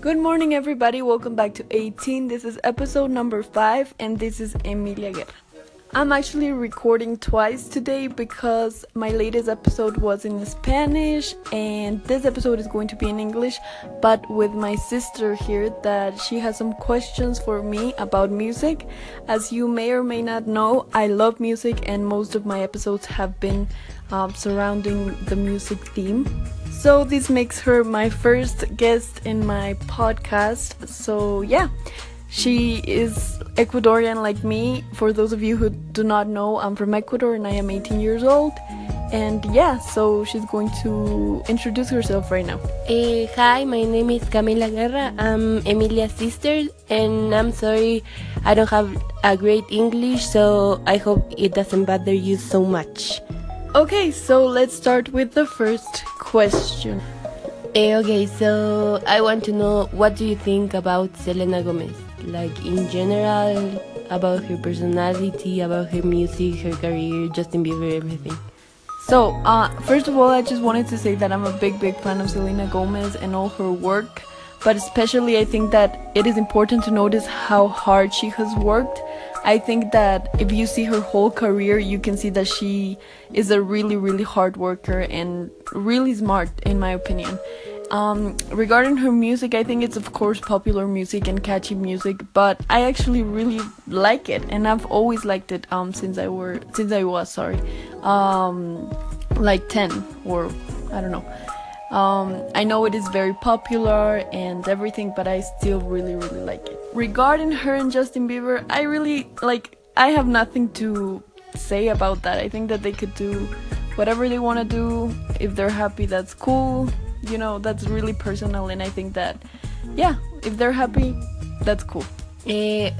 Good morning, everybody. Welcome back to 18. This is episode number 5, and this is Emilia Guerra. I'm actually recording twice today because my latest episode was in Spanish, and this episode is going to be in English, but with my sister here that she has some questions for me about music. As you may or may not know, I love music, and most of my episodes have been surrounding the music theme. So this makes her my first guest in my podcast. So yeah, she is Ecuadorian like me. For those of you who do not know, I'm from Ecuador and I am 18 years old. And yeah, so she's going to introduce herself right now. Hi, my name is Camila Guerra. I'm Emilia's sister, and I'm sorry I don't have a great English, so I hope it doesn't bother you so much. Okay, so let's start with the first question. Okay, so I want to know, what do you think about Selena Gomez? Like in general, about her personality, about her music, her career, Justin Bieber, everything. So, first of all, I just wanted to say that I'm a big fan of Selena Gomez and all her work. But especially, I think that it is important to notice how hard she has worked. I think that if you see her whole career, you can see that she is a really hard worker and really smart, in my opinion. Regarding her music, I think it's of course popular music and catchy music, but I actually really like it, and I've always liked it since I was like 10 or I don't know. I know it is very popular and everything, but I still really like it. Regarding her and Justin Bieber, I have nothing to say about that. I think that they could do whatever they want to do. If they're happy, that's cool. You know, that's really personal, and I think that, yeah, if they're happy, that's cool. Okay.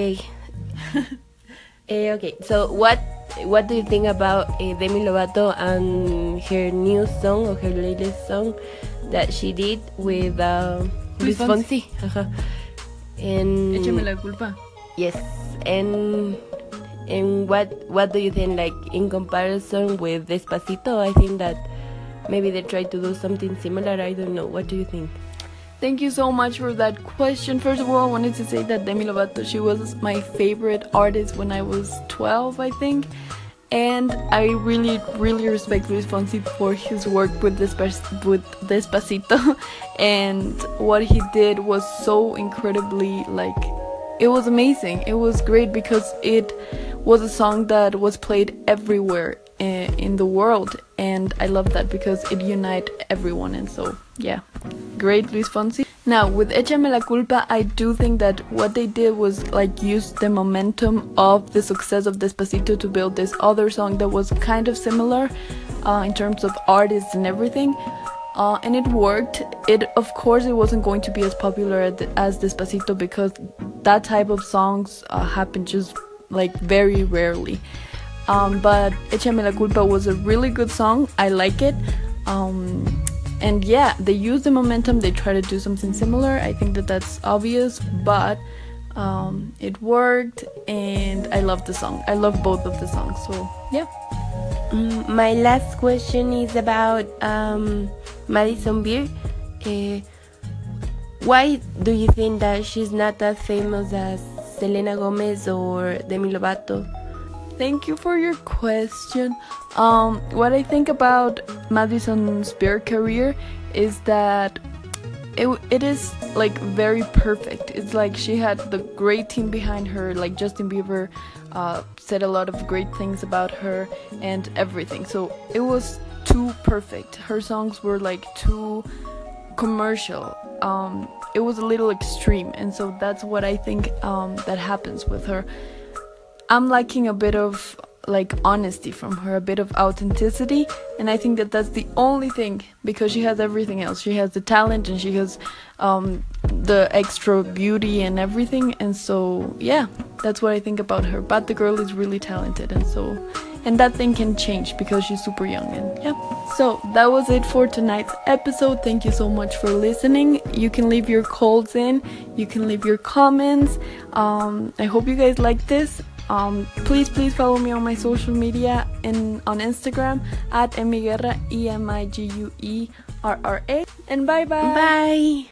Okay, so what do you think about Demi Lovato and her new song, or her latest song that she did with Luis Fonsi? And Échame la culpa. Yes, and what do you think, like in comparison with Despacito? I think that maybe they tried to do something similar. I don't know. What do you think? Thank you so much for that question. First of all, I wanted to say that Demi Lovato, she was my favorite artist when I was 12, I think. And I really respect Luis Fonsi for his work with Despacito. And what he did was so incredibly, it was amazing. It was great because it was a song that was played everywhere in the world, and I love that because it united everyone. And so yeah, great Luis Fonsi. Now with Échame la culpa, I do think that what they did was use the momentum of the success of Despacito to build this other song that was kind of similar in terms of artists and everything. And it worked. Of course it wasn't going to be as popular as Despacito because that type of songs happen just very rarely. But Échame la culpa was a really good song. I like it. And yeah, they used the momentum. They try to do something similar. I think that that's obvious, but it worked, and I love the song. I love both of the songs. So yeah. My last question is about Madison Beer. Why do you think that she's not as famous as Selena Gomez or Demi Lovato? Thank you for your question. What I think about Madison Beer's career is that it is very perfect. It's she had the great team behind her. Justin Bieber said a lot of great things about her and everything. So it was too perfect. Her songs were too commercial. It was a little extreme, and so that's what I think that happens with her. I'm liking a bit of honesty from her, a bit of authenticity, and I think that that's the only thing, because she has everything else. She has the talent, and she has the extra beauty and everything, and so yeah, that's what I think about her. But the girl is really talented, and that thing can change because she's super young. And yeah, so that was it for tonight's episode. Thank you so much for listening. You can leave your calls in, you can leave your comments. I hope you guys like this. Please follow me on my social media and on Instagram at Emiguerra, EMIGUERRA, and bye. Bye.